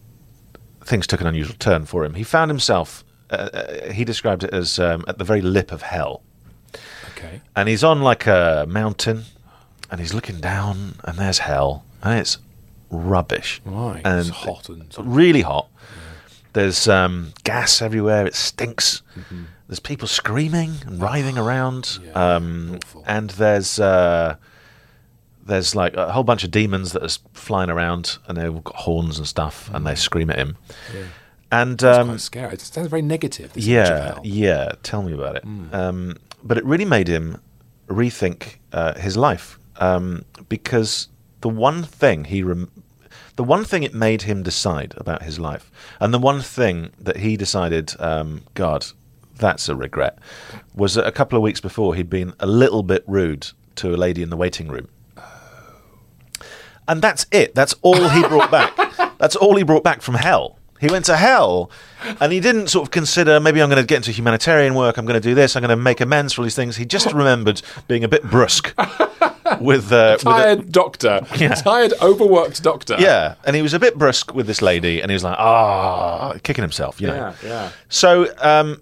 things took an unusual turn for him. He found himself. Uh, uh, he described it as um, at the very lip of hell, Okay. and he's on like a mountain, and he's looking down, and there's hell, and it's rubbish. Right. And It's hot and really hot. There's um, gas everywhere. It stinks. Mm-hmm. There's people screaming and writhing around. Yeah, um, awful. and there's uh, there's like a whole bunch of demons that are s- flying around, and they've got horns and stuff, and they scream at him. Yeah. And It's um, quite scary. It sounds very negative. This image of yeah, hell. yeah. Tell me about it. Hmm. Um, but it really made him rethink uh, his life um, because the one thing he rem- the one thing it made him decide about his life, and the one thing that he decided, um, God, that's a regret, was that a couple of weeks before he'd been a little bit rude to a lady in the waiting room. And that's it. That's all he brought back. That's all he brought back from hell. He went to hell, and he didn't sort of consider, maybe I'm going to get into humanitarian work, I'm going to do this, I'm going to make amends for all these things. He just remembered being a bit brusque with... Uh, Tired with a, doctor. Yeah. Tired, overworked doctor. Yeah, and he was a bit brusque with this lady, and he was like, ah, kicking himself, you know. Yeah, yeah. So um,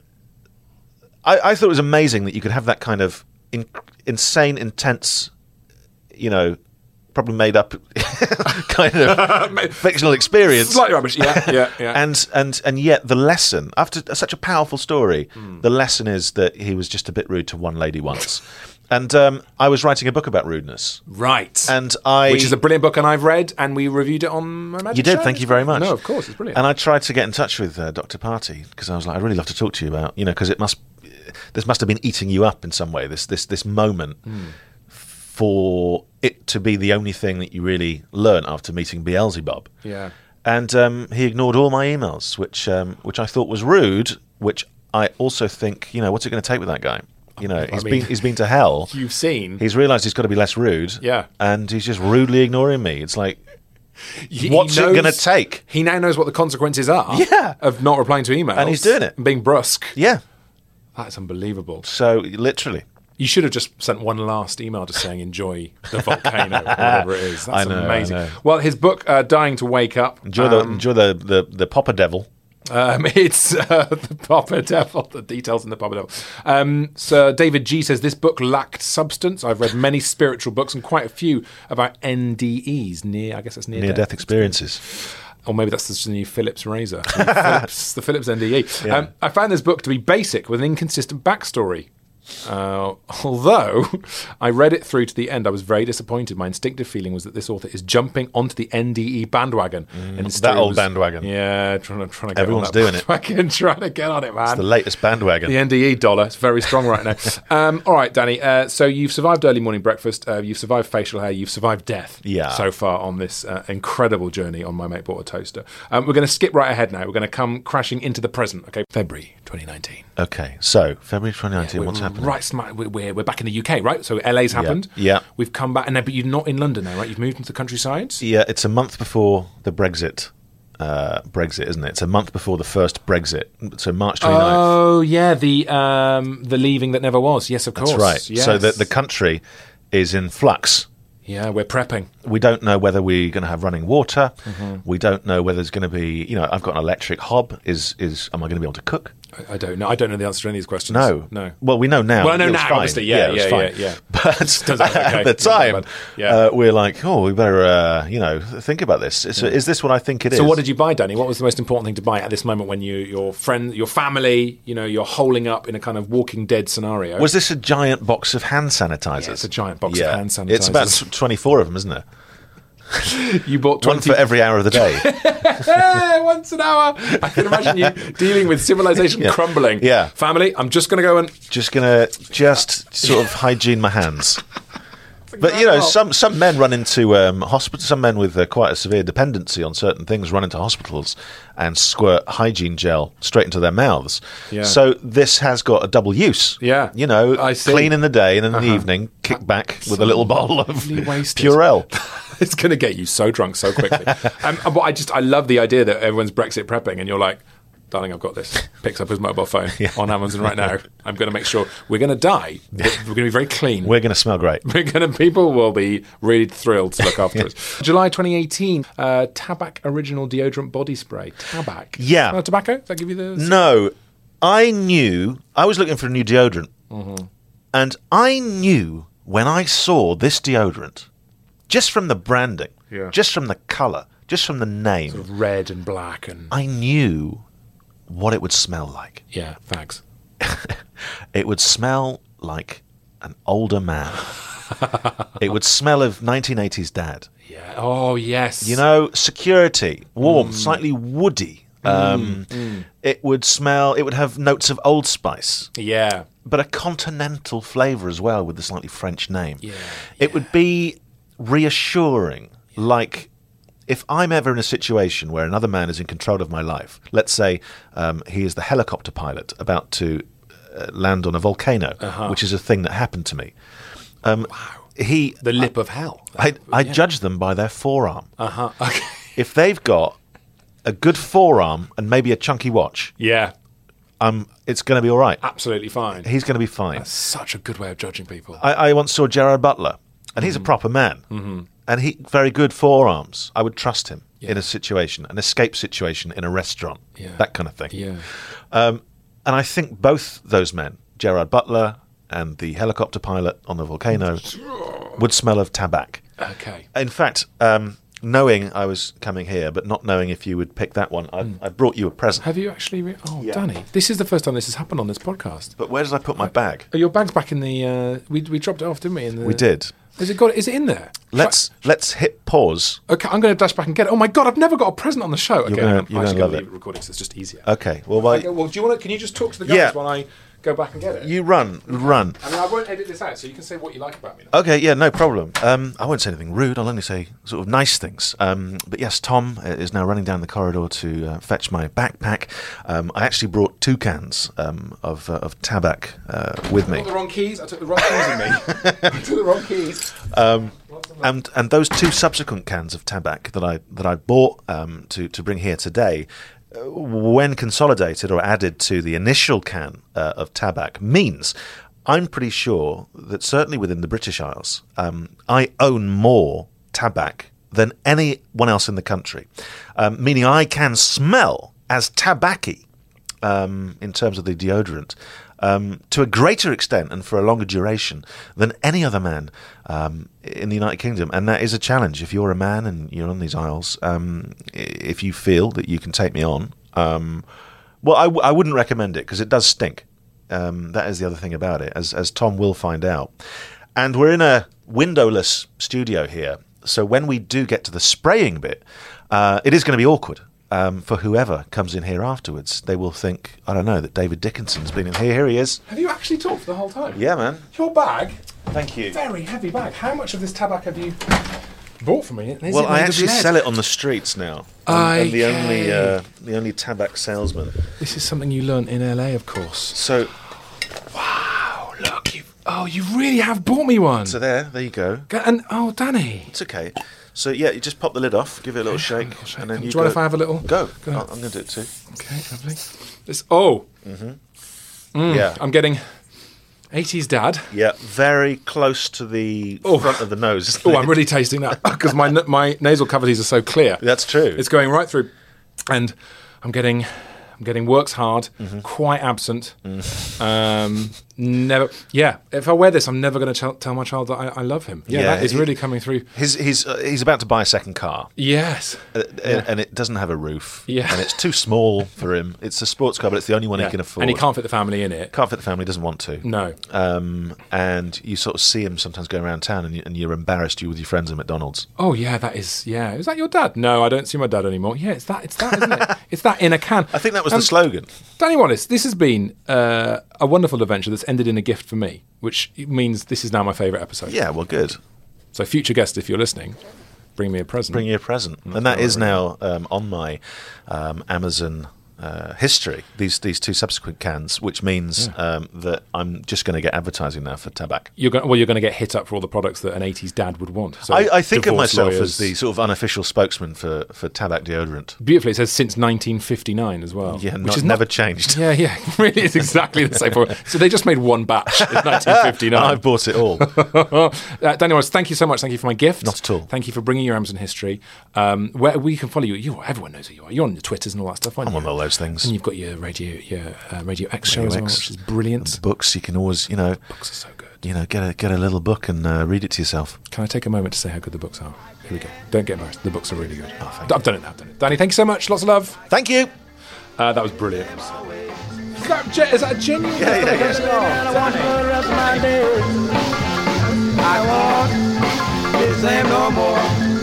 I, I thought it was amazing that you could have that kind of in, insane, intense, you know, probably made up kind of fictional experience. Slightly rubbish, yeah, yeah, yeah. and and and yet the lesson, after such a powerful story, mm. the lesson is that he was just a bit rude to one lady once. And um, I was writing a book about rudeness. Right. And I... Which is a brilliant book, and I've read, and we reviewed it on my Magic You did, Show. thank you very much. No, of course, it's brilliant. And I tried to get in touch with uh, Doctor Party, because I was like, I'd really love to talk to you about, you know, because it must... This must have been eating you up in some way, this this this moment, mm. for it to be the only thing that you really learn after meeting Beelzebub. Yeah. And um, he ignored all my emails, which um, which I thought was rude, which I also think, you know, what's it going to take with that guy? You know, I he's mean, been he's been to hell. You've seen. He's realised he's got to be less rude. Yeah. And he's just rudely ignoring me. It's like, He what's knows, it going to take? He now knows what the consequences are Yeah. of not replying to emails. And he's doing it. And being brusque. Yeah. That's unbelievable. So, literally. You should have just sent one last email just saying, enjoy the volcano, or whatever it is. That's I know, amazing. I know. Well, his book, uh, Dying to Wake Up. Enjoy, the, um, enjoy the, the, the Popper Devil. Um, it's uh, the Popper Devil, the details in the Popper Devil. Um, Sir David G says, this book lacked substance. I've read many spiritual books and quite a few about N D Es, near, I guess that's near, Near death experiences. Or maybe that's just the new Philips razor. The Philips, the Philips N D E. Yeah. Um, I found this book to be basic with an inconsistent backstory. Uh, although I read it through to the end, I was very disappointed. My instinctive feeling was that this author is jumping onto the N D E bandwagon. Mm, and that old was, bandwagon. Yeah, trying to, trying to get Everyone's on that doing it. bandwagon, trying to get on it, man. It's the latest bandwagon. The N D E dollar. It's very strong right now. um, all right, Danny. Uh, so you've survived early morning breakfast. Uh, you've survived facial hair. You've survived death. Yeah. So far on this uh, incredible journey on My Mate Bought a Toaster. Um, we're going to skip right ahead now. We're going to come crashing into the present. Okay, February twenty nineteen. Okay, so February twenty nineteen, Yeah, what's happening? Right, smart. We're, we're back in the U K, right? So L A's happened. Yeah. We've come back, and but you're not in London now, right? You've moved into the countryside. Yeah, it's a month before the Brexit. Uh, Brexit, isn't it? It's a month before the first Brexit. So March twenty-ninth. Oh, yeah, the um, the leaving that never was. Yes, of course. That's right. Yes. So the, the country is in flux. Yeah, we're prepping. We don't know whether we're going to have running water. Mm-hmm. We don't know whether there's going to be, you know, I've got an electric hob. Is is am I going to be able to cook? I, I don't know. I don't know the answer to any of these questions. No. No. Well, we know now. Well, I know It was now, fine. obviously. Yeah, it was yeah, fine. yeah, yeah. But Doesn't look okay. at the Doesn't look time, bad. Yeah. uh, we're like, oh, we better, uh, you know, think about this. Is, is this what I think it is? So what did you buy, Danny? What was the most important thing to buy at this moment when you, your friend, your family, you know, you're holding up in a kind of Walking Dead scenario? Was this a giant box of hand sanitizers? Yeah, it's a giant box Yeah. of hand sanitizers. It's about twenty-four of them, isn't it? You bought One twenty for every hour of the day. Hey, once an hour. I can imagine you dealing with civilization Yeah. crumbling. Yeah. Family, I'm just going to go and... Just gonna just sort of hygiene my hands. But you know, some some men run into um, hospital. Some men with uh, quite a severe dependency on certain things run into hospitals and squirt hygiene gel straight into their mouths. Yeah. So this has got a double use. Yeah. you know, I see. clean in the day and in Uh-huh. the evening, kick back with a little bottle of Really wasted. Purell. It's going to get you so drunk so quickly. um, but I just, I love the idea that everyone's Brexit prepping and you're like, darling, I've got this. Picks up his mobile phone on Amazon right now. I'm going to make sure we're going to die. But we're going to be very clean. We're going to smell great. We're going to, people will be really thrilled to look after us. July twenty eighteen, uh, Tabac Original Deodorant Body Spray. Tabac. Yeah. Uh, tobacco? Does that give you the... No, I knew I was looking for a new deodorant, Mm-hmm. and I knew when I saw this deodorant, just from the branding, Yeah. just from the colour, just from the name, Sort of red and black and... I knew what it would smell like. Yeah, facts. It would smell like an older man. It would smell of nineteen eighties dad. Yeah. Oh, yes. You know, security, Mm. warm, slightly woody. Um, It would smell, it would have notes of Old Spice, Yeah. but a continental flavour as well with the slightly French name. Yeah, It would be reassuring, like if I'm ever in a situation where another man is in control of my life, let's say um, he is the helicopter pilot about to uh, land on a volcano, Uh-huh. which is a thing that happened to me. Um, he, The lip of hell. I, I Yeah. judge them by their forearm. Uh-huh. Okay. If they've got a good forearm and maybe a chunky watch, Yeah, um, it's going to be all right. absolutely fine. He's going to be fine. Such a good way of judging people. I, I once saw Gerard Butler, and he's a proper man, mm-hmm. and he very good forearms. I would trust him Yeah. in a situation, an escape situation in a restaurant, Yeah. that kind of thing. Yeah. Um, and I think both those men, Gerard Butler and the helicopter pilot on the volcano, would smell of tabac. Okay. In fact, um, knowing I was coming here, but not knowing if you would pick that one, I, I brought you a present. Have you actually... Re- oh, Yeah. Danny, this is the first time this has happened on this podcast. But where did I put my bag? Oh, your bag's back in the... Uh, we, we dropped it off, didn't we? In the, We did. Is it got? Is it in there? Let's let's hit pause. Okay, I'm going to dash back and get it. Oh my god, I've never got a present on the show. Okay, gonna- I'm you're actually gonna gonna love leave it. it recording because it's just easier. Okay. Well, why, Okay, well, do you want to? Can you just talk to the guys Yeah. while I go back and get it? you run, run. I mean, I won't edit this out, so you can say what you like about me. Now. Okay, yeah, no problem. Um, I won't say anything rude. I'll only say sort of nice things. Um, but yes, Tom uh, is now running down the corridor to uh, fetch my backpack. Um, I actually brought two cans um, of uh, of tabac uh, with I me, got the wrong keys. I took the wrong keys in me. I took the wrong keys. um, and and those two subsequent cans of tabac that I that I bought um, to to bring here today, uh, when consolidated or added to the initial can uh, of tabac, means I'm pretty sure that certainly within the British Isles, um, I own more tabac than anyone else in the country, um, meaning I can smell as tabacky um, in terms of the deodorant um, to a greater extent and for a longer duration than any other man um, in the United Kingdom. And that is a challenge. If you're a man and you're on these isles, um, i- if you feel that you can take me on, um, well, I, w- I wouldn't recommend it because it does stink. Um, that is the other thing about it, as as Tom will find out. And we're in a windowless studio here, so when we do get to the spraying bit, uh, it is going to be awkward um, for whoever comes in here afterwards. They will think, I don't know, that David Dickinson's been in here. Here he is. Have you actually talked for the whole time? Yeah, man. Your bag, Thank you. very heavy bag. How much of this tabac have you bought for me? Is Well, it I made of actually lead? sell it on the streets now. I'm, I'm the only Okay. uh, the only tabac salesman. This is something you learnt in L A, of course. So, Wow, look, you. Oh, you really have bought me one. so there, there you go. Go- And oh, Danny. It's okay. So yeah, you just pop the lid off, give it a little shake, shake. and then Do you you mind go. if I have a little- Go. Go. I'll- I'm going to do it too. Okay, lovely. This. Oh, Yeah. I'm getting eighties dad. Yeah, very close to the Oh. front of the nose. isn't Oh, it? I'm really tasting that because my n- my nasal cavities are so clear. That's true. It's going right through, and I'm getting, I'm getting works hard, Mm-hmm. quite absent. Um, never. Yeah, if I wear this, I'm never going to ch- tell my child that I, I love him. Yeah, Yeah, that is he- really coming through. He's he's uh, he's about to buy a second car, Yes. uh, and it doesn't have a roof. Yeah. and it's too small for him. It's a sports car, but it's the only one Yeah. he can afford. And he can't fit the family in it. Can't fit the family. Doesn't want to. No. Um, and you sort of see him sometimes going around town, and, you, and you're embarrassed. You with your friends at McDonald's. Oh yeah, that is. Yeah, is that your dad? No, I don't see my dad anymore. Yeah, it's that. It's that, isn't it? It's that in a can. I think that was Um, the slogan. Danny Wallace, this has been uh, a wonderful adventure that's ended in a gift for me, which means this is now my favourite episode. Yeah, well, good. So, future guest, if you're listening, bring me a present. Bring you a present, and that is now um, on my um, Amazon uh, history. These these two subsequent cans, which means um, that I'm just going to get advertising now for tabac. You're going, well, you're going to get hit up for all the products that an eighties dad would want. So I, I think of divorce myself lawyers. as the sort of unofficial spokesman for, for tabac deodorant. Beautifully, it says since nineteen fifty-nine as well. Yeah, which not, is never not, changed. Yeah, yeah, really, it's exactly the same. So they just made one batch in nineteen And fifty-nine. I've bought it all. uh, Danny Wallace, thank you so much. Thank you for my gift. Not at all. Thank you for bringing your Amazon history. Um, where we can follow you. You, everyone knows who you are. You're on the Twitters and all that stuff. Aren't I'm you? on all those things. And you've got your radio, your uh, Radio X show Radio as well, X. which is brilliant. Books, you can always, you know, Books are so good. you know, get a get a little book and uh, read it to yourself. Can I take a moment to say how good the books are? Here we go. Don't get embarrassed. The books are really good. Oh, thank I've done it now. I've done it. Danny, thank you so much. Lots of love. Thank you. Uh, that was brilliant. Is that, ge- is that a genuine? Yeah, yeah, yeah. And I want for the rest of my days. I want be the same no more.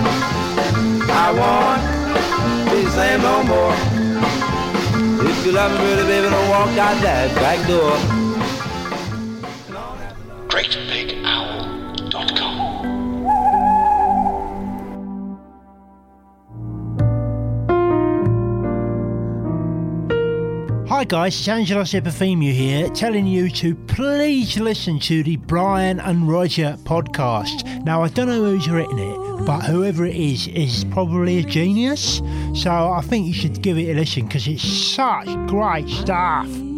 I want be the same no more. If you love me, really, baby, don't walk out that back door. great big owl dot com. Hi Hi guys, it's Angelo Epifemio here, telling you to please listen to the Brian and Roger podcast. Now, I don't know who's written it, but whoever it is is probably a genius. So I think you should give it a listen because it's such great stuff.